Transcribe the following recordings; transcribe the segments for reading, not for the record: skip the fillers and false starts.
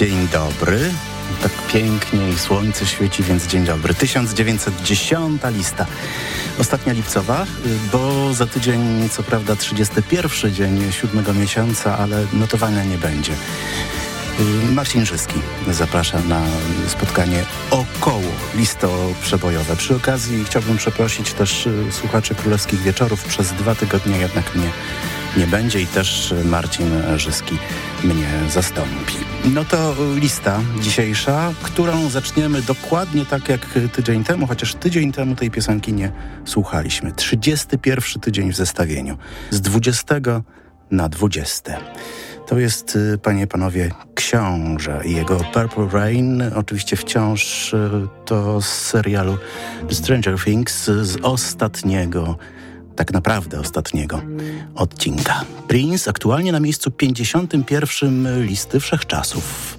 Dzień dobry. Tak pięknie i słońce świeci, więc dzień dobry. 1910 lista. Ostatnia lipcowa, bo za tydzień co prawda 31 dzień 7 miesiąca, ale notowania nie będzie. Marcin Rzyski zaprasza na spotkanie około listoprzebojowe. Przy okazji chciałbym przeprosić też słuchaczy Królewskich Wieczorów. Przez 2 tygodnie jednak mnie nie będzie i też Marcin Rzyski mnie zastąpi. No to lista dzisiejsza, którą zaczniemy dokładnie tak jak tydzień temu, chociaż tydzień temu tej piosenki nie słuchaliśmy. 31 tydzień w zestawieniu. Z 20 na 20. To jest, panie i panowie, Książę i jego Purple Rain. Oczywiście wciąż to z serialu Stranger Things, z ostatniego, tak naprawdę ostatniego odcinka. Prince aktualnie na miejscu 51 listy wszechczasów.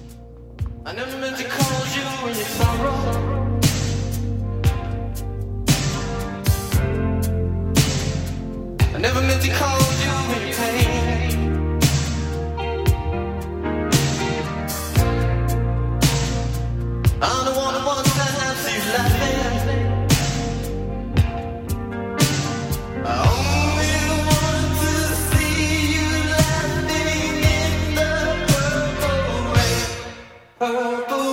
Purple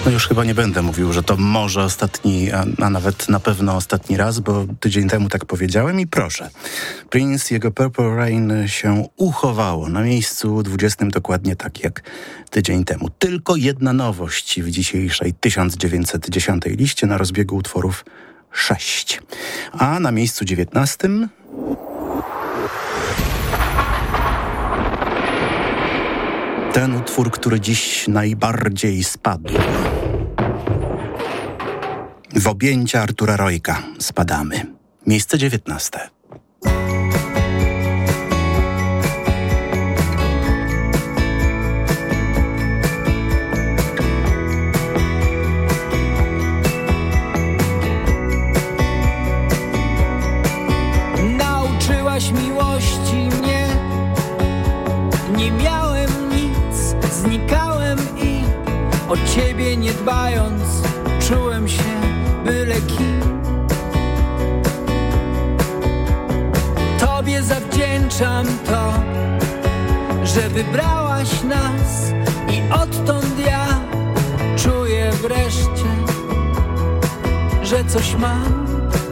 No już chyba nie będę mówił, że to może ostatni, a nawet na pewno ostatni raz, bo tydzień temu tak powiedziałem i proszę. Prince, jego Purple Rain się uchowało na miejscu 20, dokładnie tak jak tydzień temu. Tylko jedna nowość w dzisiejszej 1910 liście, na rozbiegu utworów 6. A na miejscu 19... ten utwór, który dziś najbardziej spadł. W objęcia Artura Rojka spadamy. Miejsce 19. Nauczyłaś miłości mnie, nie miałem nic, znikałem i o ciebie nie dbając, czułem się byle kim. Tobie zawdzięczam to, że wybrałaś nas i odtąd ja czuję wreszcie, że coś mam.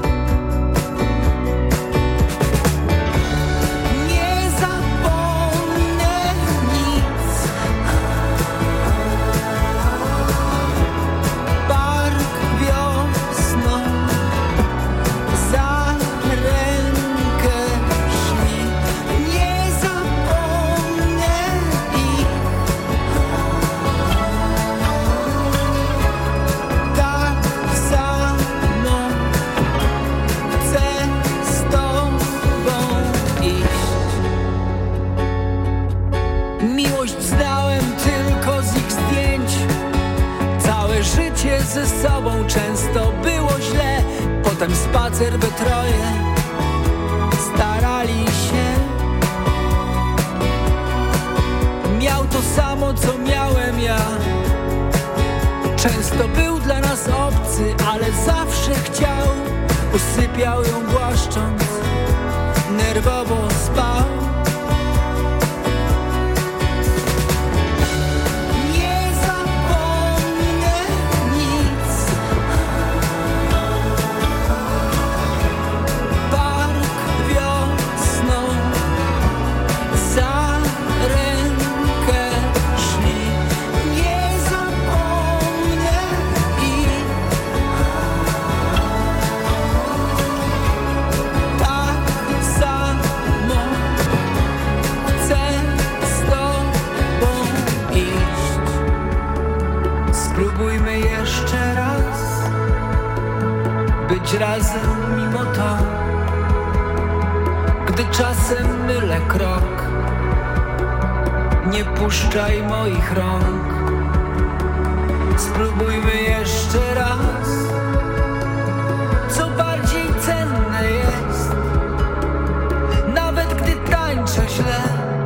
Ze sobą często było źle, potem spacer we troje, starali się. Miał to samo, co miałem ja. Często był dla nas obcy, ale zawsze chciał. Usypiał ją głaszcząc, nerwowo spał. Razem mimo to, gdy czasem mylę krok, nie puszczaj moich rąk. Spróbujmy jeszcze raz, co bardziej cenne jest, nawet gdy tańczę źle.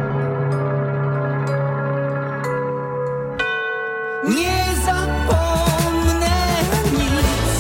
Nie zapomnę nic.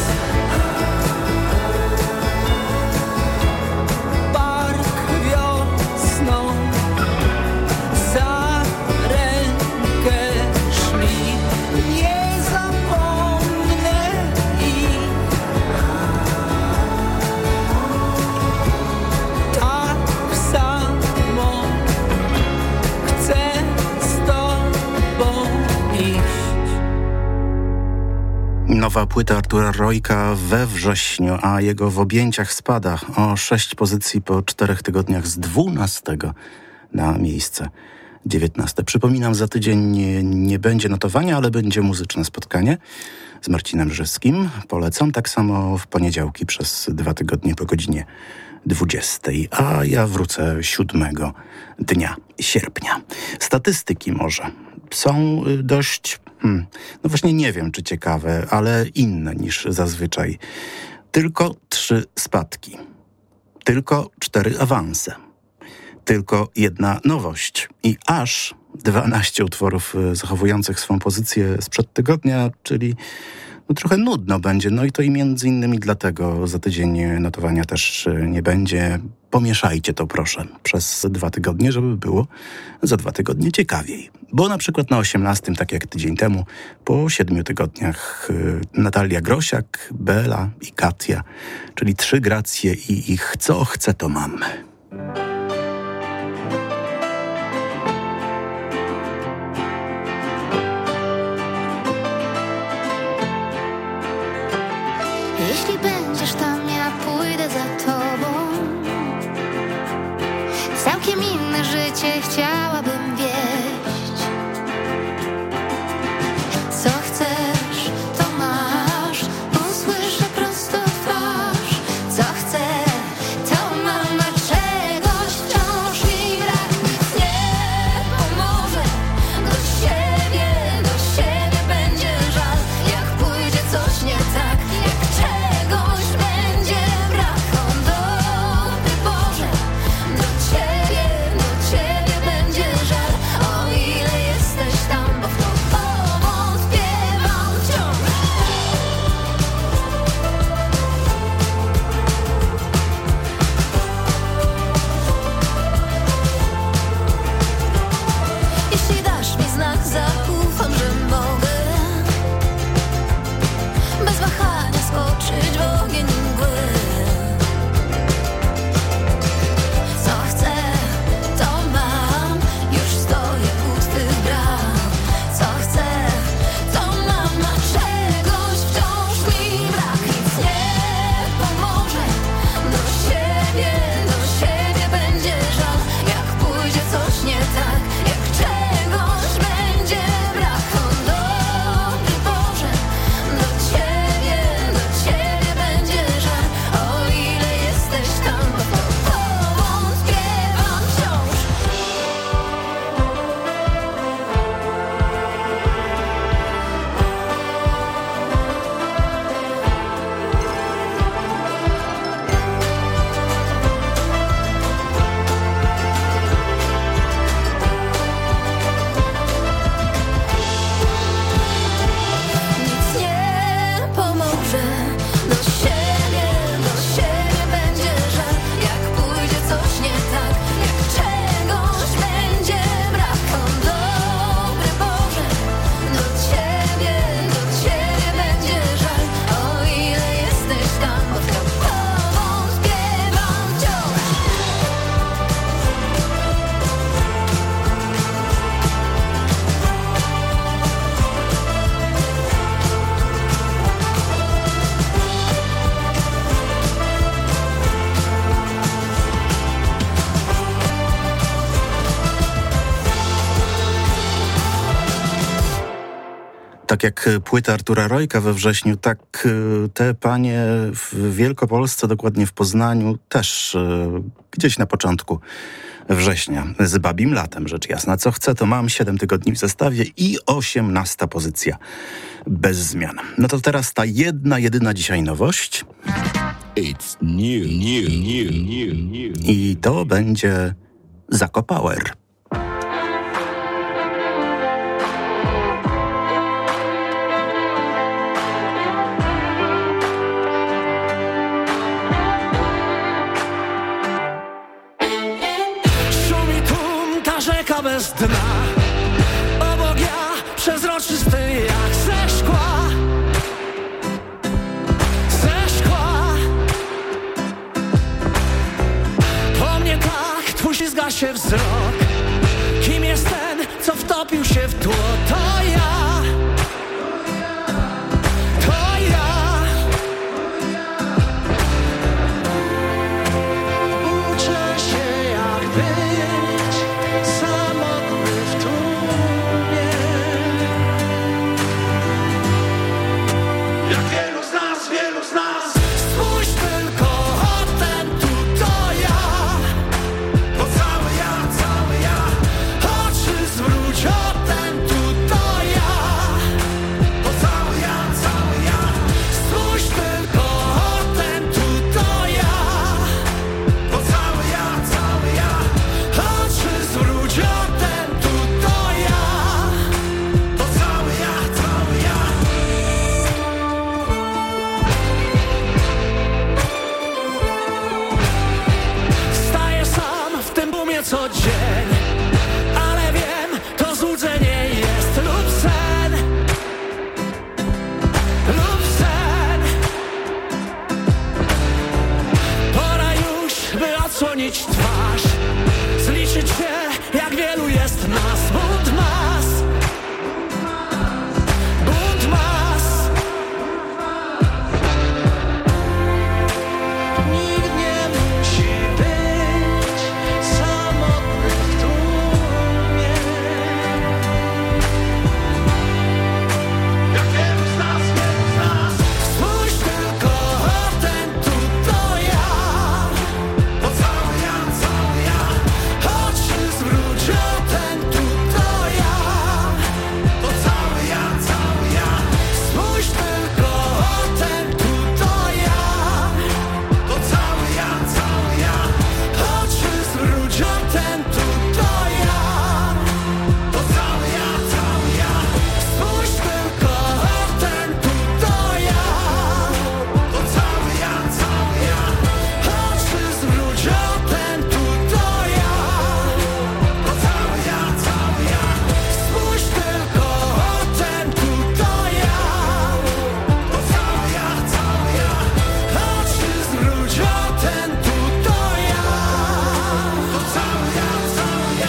Nowa płyta Artura Rojka we wrześniu, a jego W objęciach spada o 6 pozycji po 4 tygodniach z 12 na miejsce 19. Przypominam, za tydzień nie będzie notowania, ale będzie muzyczne spotkanie z Marcinem Rzeskim. Polecam, tak samo w poniedziałki przez 2 tygodnie po godzinie 20. A ja wrócę 7 dnia sierpnia. Statystyki może są dość... No właśnie nie wiem, czy ciekawe, ale inne niż zazwyczaj. Tylko 3 spadki. Tylko 4 awanse. Tylko 1 nowość. I aż 12 utworów zachowujących swą pozycję sprzed tygodnia, czyli trochę nudno będzie. No i to i między innymi dlatego za tydzień notowania też nie będzie. Pomieszajcie to proszę przez 2 tygodnie, żeby było za 2 tygodnie ciekawiej. Bo na przykład na 18, tak jak tydzień temu, po 7 tygodniach Natalia Grosiak, Bela i Katia, czyli 3 gracje i ich co chcę to mam. Jeśli będziesz tam, ja pójdę za tobą. Całkiem inne życie chciałabym wieść. Co chcesz, to masz. Usłyszę prosto w twarz. Co chcę, to mam. A czegoś wciąż mi brak. Nic nie pomoże. Do siebie będzie żal. Jak pójdzie coś nie tak. Czegoś będzie brak, o dobry Boże, do Ciebie będzie żal, o ile jesteś tam, bo w to powątpiewam wciąż. Jeśli dasz mi znak, zaufam, że mogę bez wahania skoczyć w ogień mgły. Co chcę, to mam. Już stoję u Twych bram. Co chcę, to mam. A czegoś wciąż mi brak. Nic nie pomoże. Do siebie będzie żal. Jak pójdzie coś nie tak. Jak czegoś będzie brak. O dobry Boże, do Ciebie będzie żal, o ile jesteś tam, bo w to powątpiewam wciąż. Nic nie pomoże. Do siebie będzie żal. Jak pójdzie coś nie tak. Jak czegoś będzie brak. O dobry Boże, do Ciebie będzie żal, o ile jesteś tam, bo w to powątpiewam wciąż. Tak jak płyta Artura Rojka we wrześniu, tak te panie w Wielkopolsce, dokładnie w Poznaniu, też gdzieś na początku września. Z Babim Latem, rzecz jasna. Co chcę, to mam. 7 tygodni w zestawie i 18 pozycja bez zmian. No to teraz ta jedyna dzisiaj nowość. It's new. I to będzie Zakopower. Szumi tłum, ta rzeka bez dna. Obok ja, przezroczysty jak ze szkła. Po mnie tak twój ślizga się wzrok. Kim jest ten, co wtopił się w tło? To ja. Uczę się jak być samotny w tłumie. Jak wielu z nas. Spójrz tylko, o ten tu to ja. Bo cały ja. Oczy zwróć, o ten tu to ja. co dzień, ale wiem, to złudzenie jest lub sen, lub sen. Pora już, by odsłonić twarz, zliczyć się, jak wielu jest nas. Bunt mas, bunt mas. Nikt nie musi być samotny w tłumie. Jak wielu z nas, wielu z nas. Spójrz tylko, ten tu to ja. To cały ja, cały ja. Oczy zwróć, ten tu to ja. To cały ja, cały ja. Spójrz tylko, ten tu to ja. To cały ja, cały ja. Oczy zwróć, ten tu to ja. To cały ja, cały ja. Spójrz tylko, ten tu to ja. To cały ja, cały ja. Oczy zwróć, ten tu to ja. To cały ja, cały ja. Spójrz tylko, ten tu to ja. To cały ja, cały ja. Oczy zwróć, ten tu to ja. To cały ja, cały ja.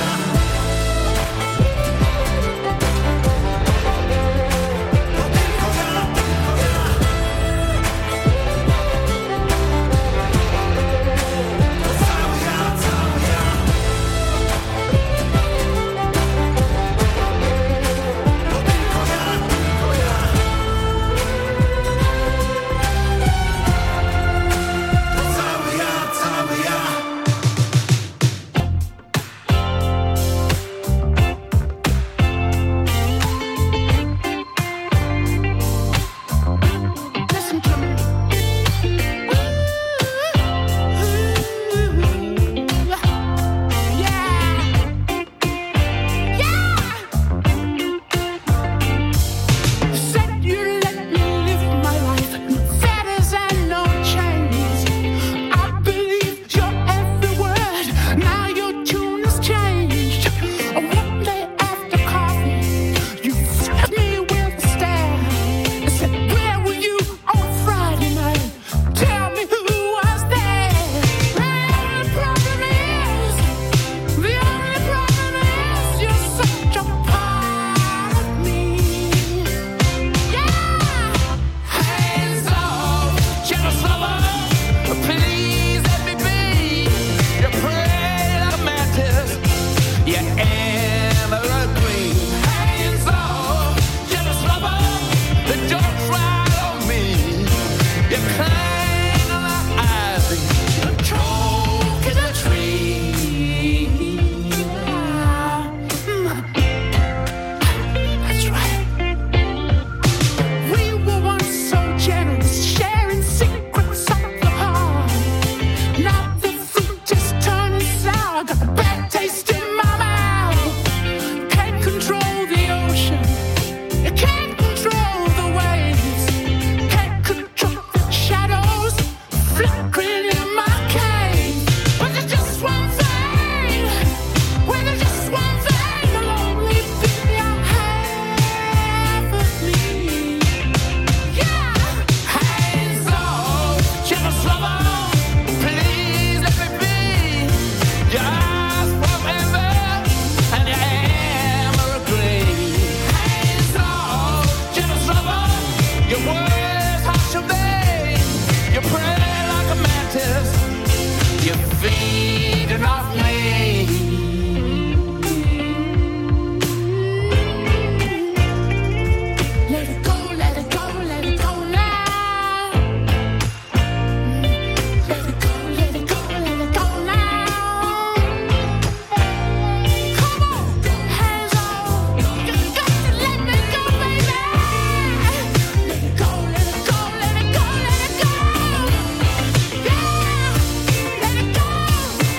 Listen to me. Said you let me live my life. That is no change. I believe your every word. Now your tune has changed. One day after coffee, you fed me with a stare. I said, where were you on Friday night? Tell me who was there. The only problem is you're such a part of me. Hands off, jealous lover, please let me be. You pray like a mantis, you emerald green. Hands off, jealous lover, don't try on me. You cling on my ivy, you choke in a tree. That's right. We were once so generous, sharing secrets of the heart. Now the fruit is turning sour, got a bad taste in my mouth. Can't control the ocean, you can't control the waves, can't control the shadows flickering in my cave. But there's just one thing, well, there's just one thing, the lonely thing you have of me. Yeah, hands off, jealous lover, please let me be. Your eyes forever, and your emerald green. Hands off, jealous lover, your words harsh and vain. You pray like a mantis, you're feeding off me. Let it go, let it go, let it go now. Let it go, let it go, let it go now. Come on, hands off, you got to let me go, baby. Let it go, let it go, let it go, let it go. Yeah, let it go.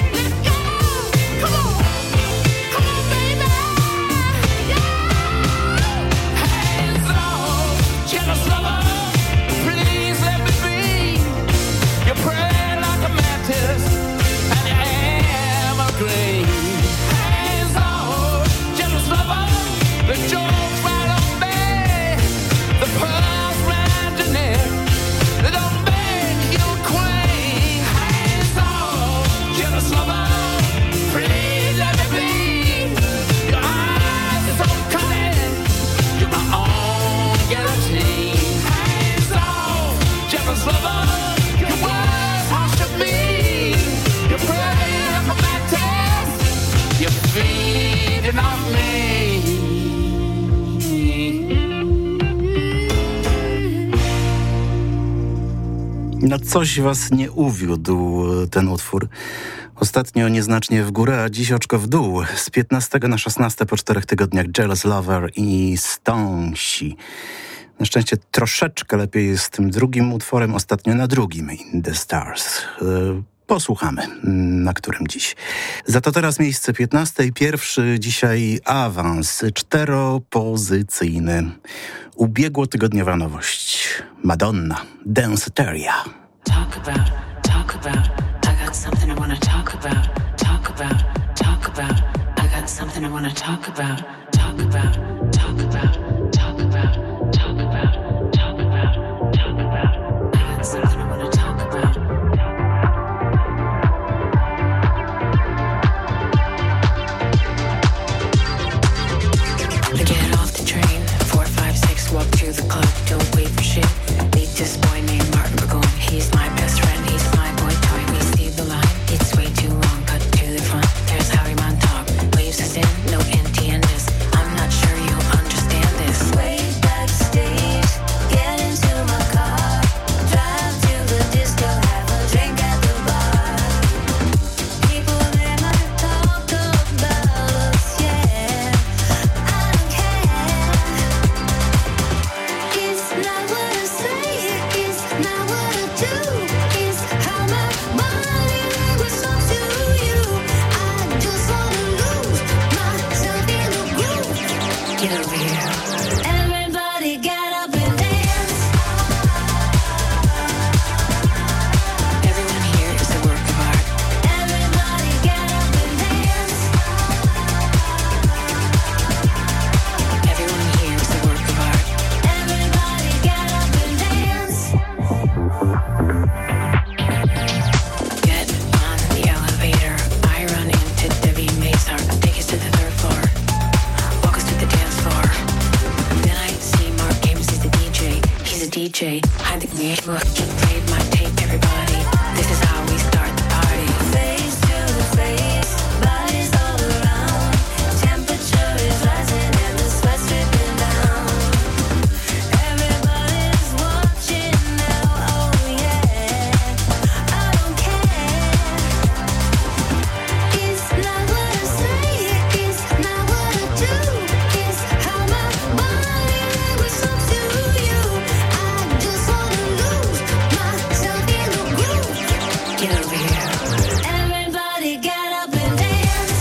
No coś was nie uwiódł ten utwór. Ostatnio nieznacznie w górę, a dziś oczko w dół. Z 15 na 16 po 4 tygodniach Jealous Lover i Stonesi. Na szczęście troszeczkę lepiej jest z tym drugim utworem, ostatnio na drugim, In the Stars. Posłuchamy, na którym dziś. Za to teraz miejsce 15. Pierwszy dzisiaj awans 4-pozycyjny. Ubiegłotygodniowa nowość. Madonna, Danceteria. Talk about, I got something I wanna talk about, talk about, I got something I wanna talk about, talk about, talk about, talk about, talk about, talk about, talk about, I got something I wanna talk about. To get off the train, 4, 5, 6, walk to the club, don't wait for shit. Meet this boy named Martin Burgoyne, he's my best friend, he's my boy toy. We see the line, it's way too long, cut to the front. There's Harry Montauk, waves us in, no empty enders. I'm not sure you understand this. Way backstage, get into my car, drive to the disco, have a drink at the bar. People they might talk about us, yeah. I don't care. It's not what I say, it's not what I do. It's how my body language talks to you. I just wanna lose myself in the groove. Get over here. Everybody get up and dance. Everyone here is a work of art. Everybody get up and dance. Everyone here is a work of art. Everybody get up and dance. Get on the elevator. I run into Debbie Mazar. Take us to the 3rd floor. Walk us to the dance floor. Then I see Mark Games is the DJ. He's a DJ. Hide the me. Look, he played my tape. Everybody, this is how we start the party. Face to face, bodies all around. Temperature is rising and the sweat's dripping down. Everybody's watching now, oh yeah. I don't care. It's not what I say, it's not what I do. It's how my body language talks to you. I just wanna lose myself in the groove. Get over here. Everybody get up and dance.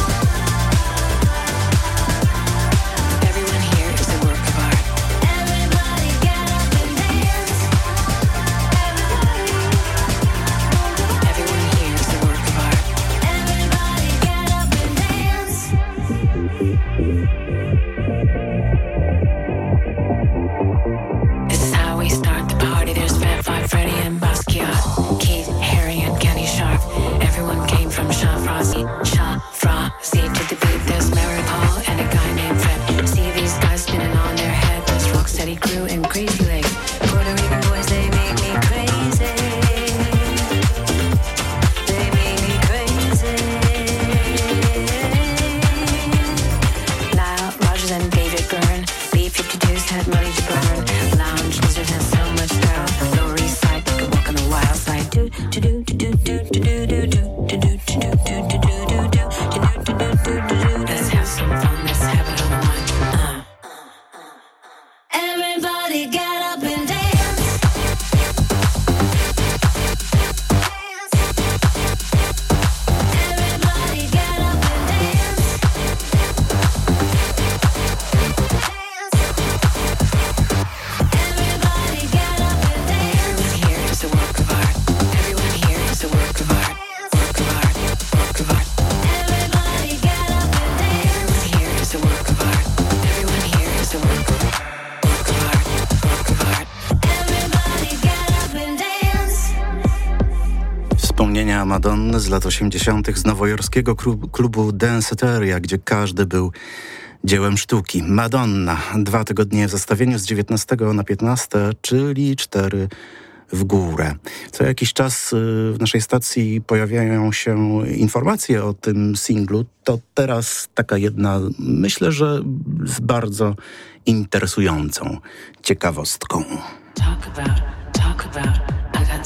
Everyone here is a work of art. Everybody get up and dance. Everyone here is a work of art. Everybody get up and dance. This is how we start the party. There's Fat Five Freddy and Basquiat, Keith, Harry, and Kenny Sharp. Everyone came from Shafrazi to the beat. There's Mary Paul and a guy named Fred. See these guys spinning on their head. There's Rocksteady Crew and Crazy Legs. Puerto Rican boys, they make me crazy. They make me crazy. Nile Rodgers and David Byrne. B-52s had money to burn. Lounge lizards had so much style. Lower East Side, they could walk on the wild side. Do do do do do do do do do do do do do do do do do. Let's have some fun. Let's have it all night. Everybody get up and dance. Everybody get up and dance. Everybody get up and dance. Everyone here is a work of art. Everyone here is a work of art. Work of art. Work of art. Everybody get up and dance. Everyone here is a work of art. Everyone here is a work of art. Work of art. Work of art. Everybody get up and dance. Wspomnienia Madonny z lat 80. z nowojorskiego klubu Danceteria, gdzie każdy był dziełem sztuki. Madonna, 2 tygodnie w zestawieniu z 19 na 15, czyli 4 w górę. Co jakiś czas w naszej stacji pojawiają się informacje o tym singlu. To teraz taka jedna, myślę, że z bardzo interesującą ciekawostką. Talk about, I got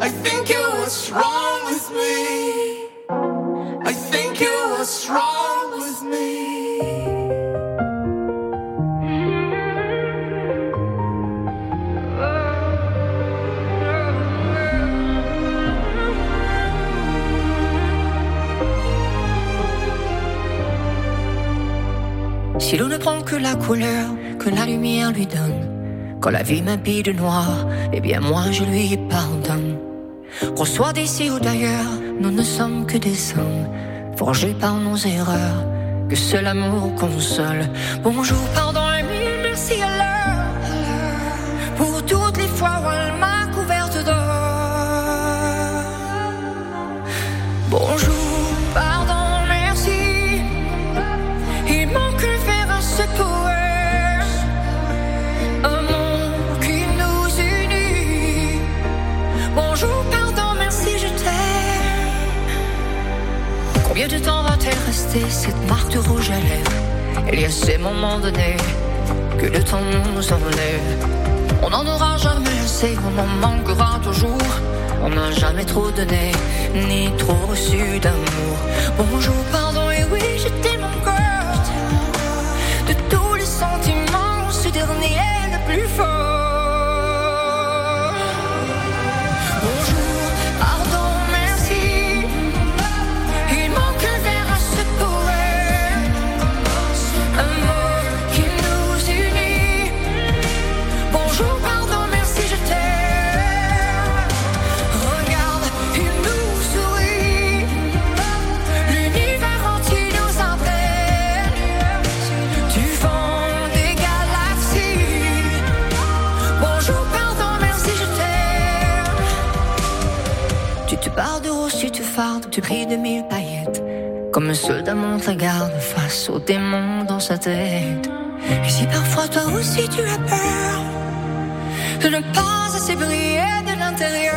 I think you're what's wrong with me. I think you're what's wrong with me. Si l'eau ne prend que la couleur que la lumière lui donne, quand la vie m'habille de noir, eh bien moi je lui pardonne. Qu'on soit d'ici ou d'ailleurs, nous ne sommes que des hommes, forgés par nos erreurs, que seul amour console. Bonjour, pardon et mille merci à l'heure, pour toutes les fois où elle m'a couverte d'or. Bonjour, pardon, merci, il manque le fer à ce poème, un monde qui nous unit. Bonjour, pardon, merci, je t'aime. Combien de temps va-t-elle rester, cette marque de rouge à lèvres? Il y a ces moments donnés que le temps nous enlève. On n'en aura jamais assez, on en manquera toujours. On n'a jamais trop donné, ni trop reçu d'amour. Bonjour, pardon, et oui, je t'aime encore. De tous les sentiments, ce dernier est le plus fort. Bonjour, pardon, merci, il manque un verre à ce poème, un mot qui nous unit. Bonjour, pardon, merci, je t'aime. Regarde, il nous sourit, l'univers entier nous appelle, du fond des galaxies. Bonjour, pardon, merci, je t'aime. Tu te barres de rose, tu te fardes, tu brilles de mille paillettes, comme un soldat monte la garde face aux démons dans sa tête. Et si parfois toi aussi tu as peur de ne pas assez briller de l'intérieur.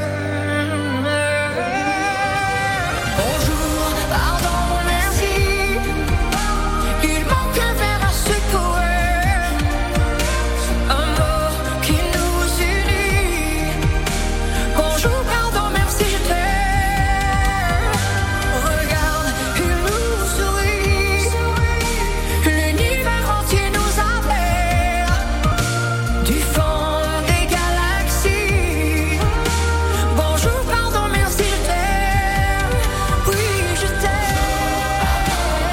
Bonjour, pardon, merci, il manque un verre à ce poème, un mot qui nous unit. Bonjour, pardon, merci, je t'aime. Regarde, il nous sourit, l'univers entier nous appelle, du fond des galaxies. Bonjour, pardon, merci, je t'aime. Oui, je t'aime.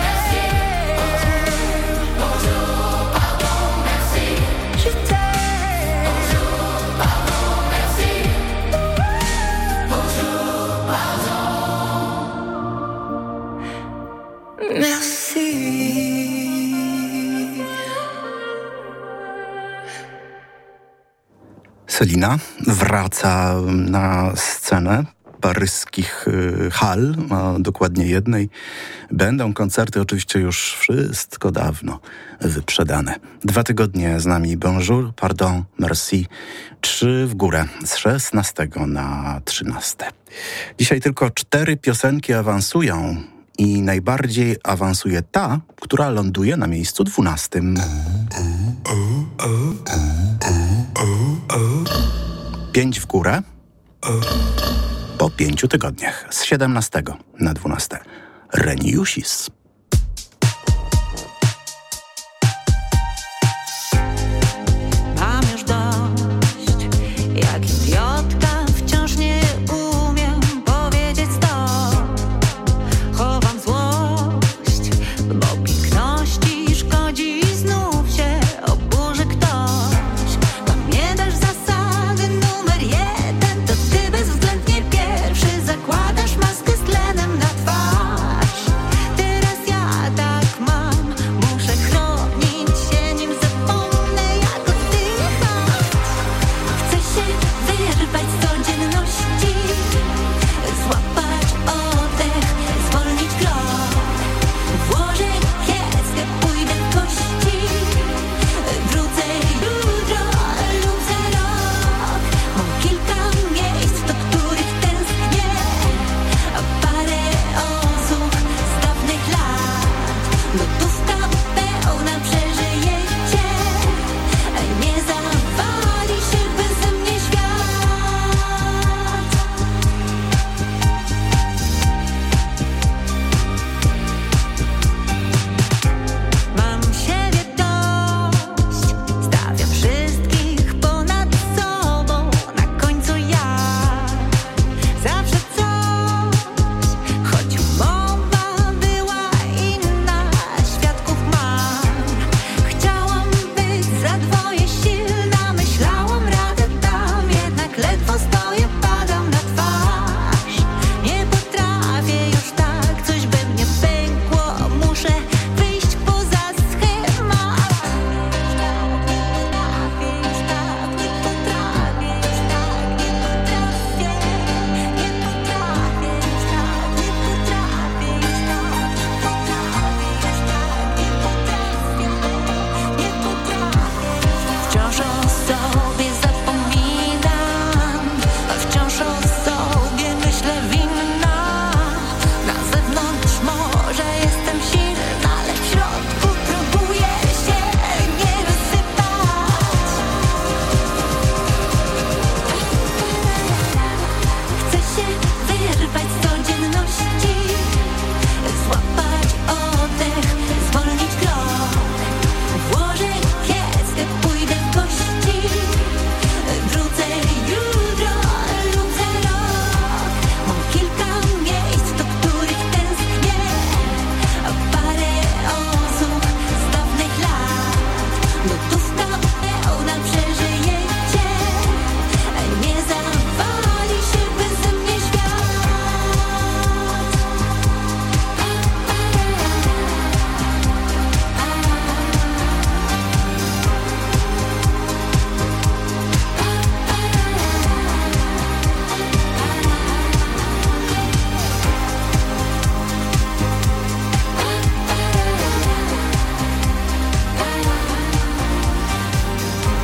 Bonjour, pardon, merci, je t'aime. Bonjour, pardon, merci. Bonjour, pardon, merci. Selina wraca na scenę paryskich hal, a dokładnie jednej. Będą koncerty, oczywiście już wszystko dawno wyprzedane. 2 tygodnie z nami Bonjour, Pardon, Merci. 3 w górę z 16 na 13. Dzisiaj tylko 4 piosenki awansują i najbardziej awansuje ta, która ląduje na miejscu 12. 5 w górę po 5 tygodniach z 17 na 12. Reniusis. Mam już dość, jak idiotka, wciąż nie umiem powiedzieć stop. Chowam złość, bo piękności szkodzi i znów się oburzy ktoś. Pamiętasz zasady numer 1, to ty bezwzględnie pierwszy zakładasz maskę z tlenem na twarz. Teraz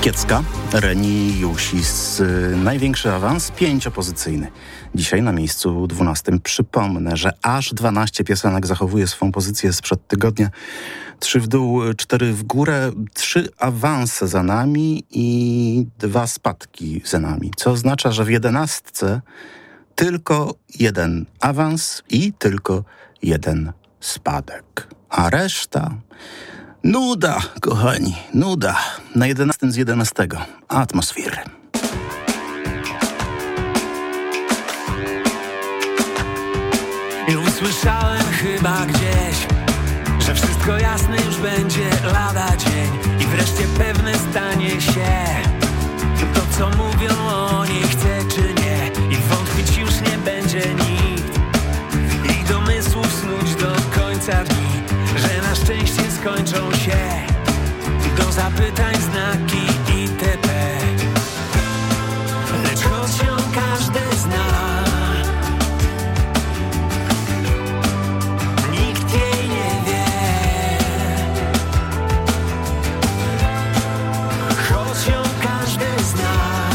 Kiecka, Reni Jusis. Największy awans, 5-pozycyjny. Dzisiaj na miejscu 12. Przypomnę, że aż 12 piosenek zachowuje swą pozycję sprzed tygodnia. 3 w dół, 4 w górę, 3 awanse za nami i 2 spadki za nami. Co oznacza, że w 11 tylko 1 awans i tylko 1 spadek. A reszta... nuda, kochani, nuda. Na 11 z 11. Atmosphere. I usłyszałem chyba gdzieś, że wszystko jasne już będzie lada dzień i wreszcie pewne stanie się to, co mówią oni, chce czy nie, i wątpić już nie będzie nikt i domysłów snuć do końca dni, że na szczęście skończą się do zapytań znaki itp. Lecz choć ją każdy zna, nikt jej nie wie. Choć ją każdy zna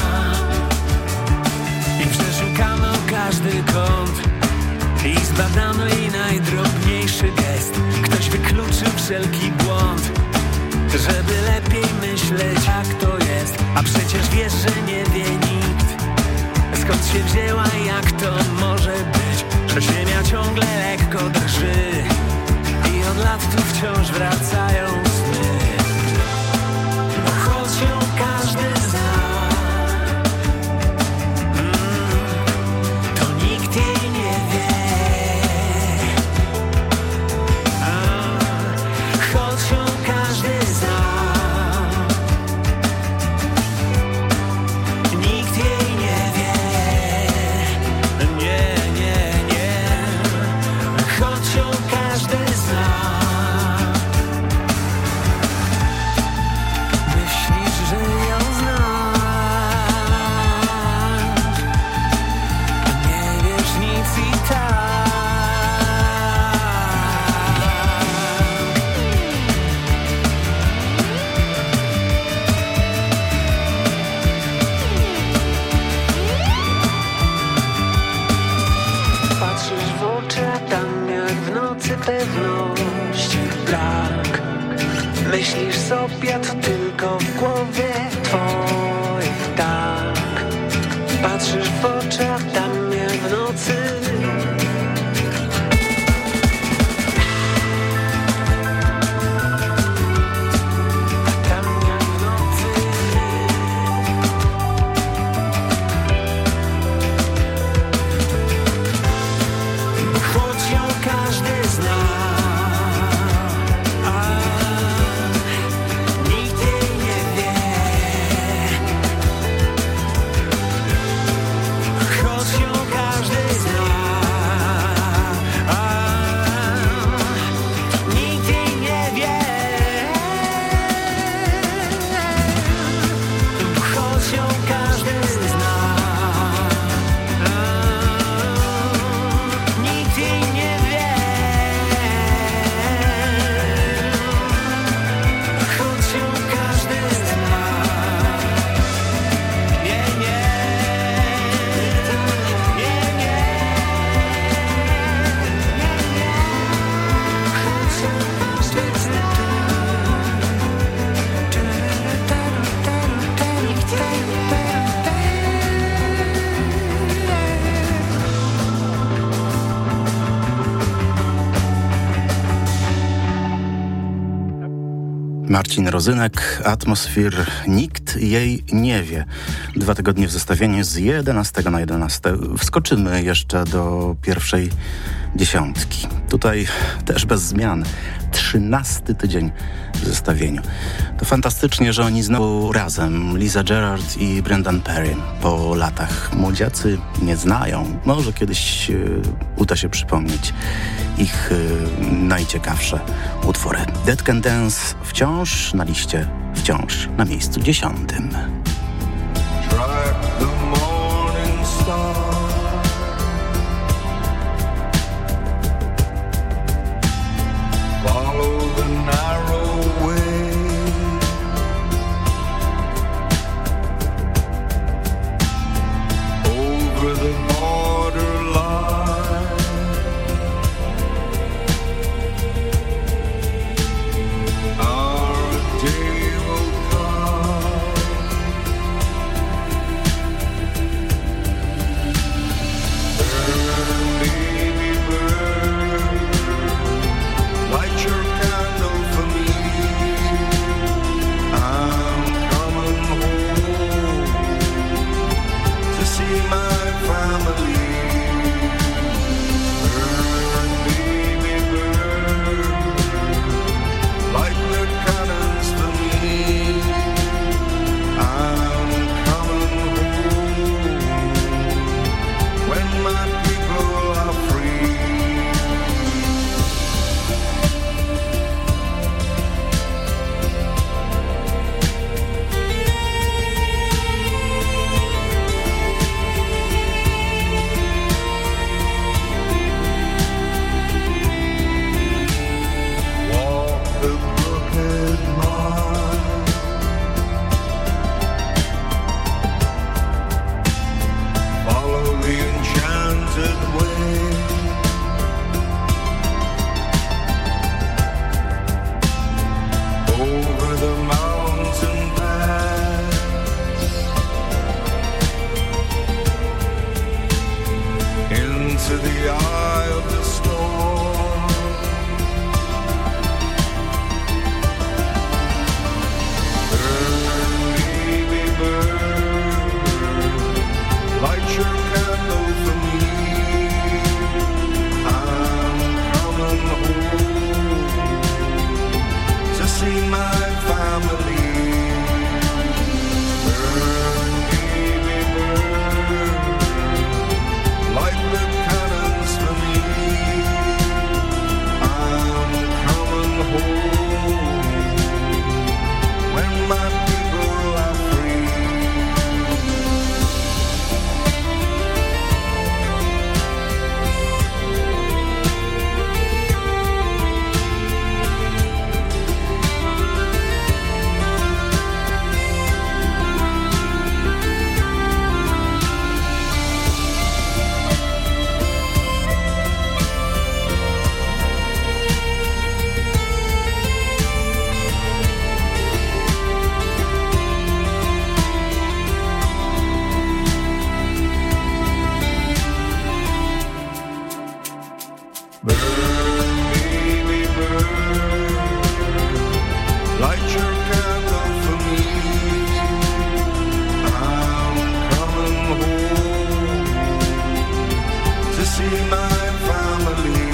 i przeszukano każdy kąt i zbadano jej najdrobniejszy gest. Ktoś wykluczył wszelki błąd, żeby lepiej myśleć, jak to jest. A przecież wiesz, że nie wie nikt, skąd się wzięła i jak to może być, że ziemia ciągle lekko drży i od lat tu wciąż wracają sny. Choć ją każdy zna, to nikt jej nie wie. Choć ją każdy zna, nikt jej nie wie. Nie, nie, nie. Choć ją każdy zna. Myślisz, że ją znasz, nie wiesz nic i tak. Patrzysz w oczy, a tam jak w nocy pewność brak. Myślisz sobie, to tylko w głowie twojej tak. Patrzysz w oczy, a tam jak w nocy. A tam jak w nocy. Choć ją każdy zna, a nikt jej nie wie. Choć ją każdy zna, a nikt jej nie wie. Choć ją każdy zna, nikt jej nie wie. Choć ją każdy zna. Nie, nie. Nie, nie. Choć ją każdy zna. Nikt jej nie wie. Marcin Rozynek, Atmosphere, nikt jej nie wie. 2 tygodnie w zestawieniu z 11 na 11. Wskoczymy jeszcze do pierwszej dziesiątki. Tutaj też bez zmian. 13 tydzień w zestawieniu. To fantastycznie, że oni znowu razem. Liza Gerard i Brendan Perry. Po latach młodziacy nie znają. Może kiedyś uda się przypomnieć ich najciekawsze utwory. Dead Can Dance wciąż na liście, wciąż na miejscu 10. Track the morning star, follow the narrow way, the borderline. Our day will come. Burn, baby, burn. Light your candle for me. I'm coming home to see my family. Burn, baby, burn. Light the candles for me. I'm coming home when my people are free. Walk the crooked mile. Follow the enchanted way. Over the mountain pass. Into the eye of the storm. Burn, baby, burn. Light your candle for me. I'm coming home to see my family. Burn, baby, burn. Light the candles for me. I'm coming home when my people are free. Burn, baby, burn. Light your candle for me. I'm coming home to see my family.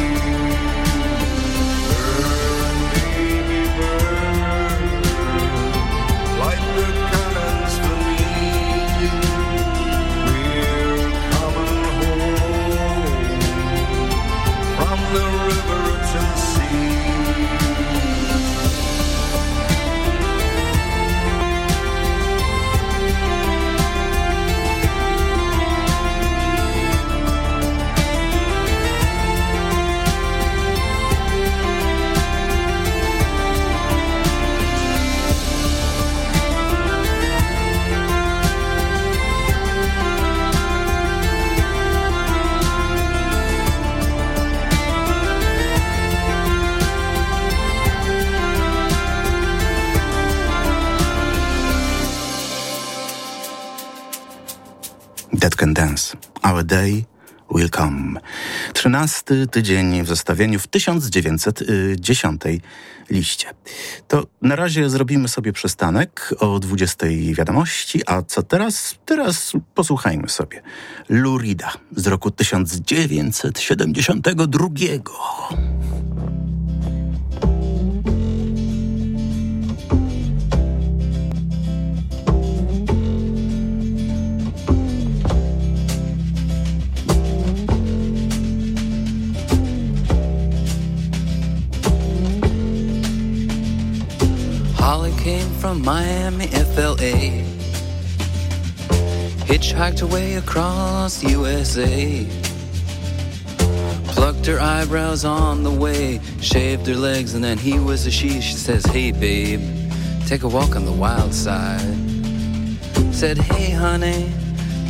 Burn, baby, burn. Light the candles for me. We're coming home from the river to sea. Dead Can Dance. Our Day Will Come. 13 tydzień w zestawieniu w 1910 liście. To na razie zrobimy sobie przystanek o 20 wiadomości, a co teraz? Teraz posłuchajmy sobie Lou Reeda z roku 1972. Holly came from Miami, FLA. Hitchhiked away across USA. Plucked her eyebrows on the way. Shaved her legs and then he was a she. She says, hey babe, take a walk on the wild side. Said, hey honey,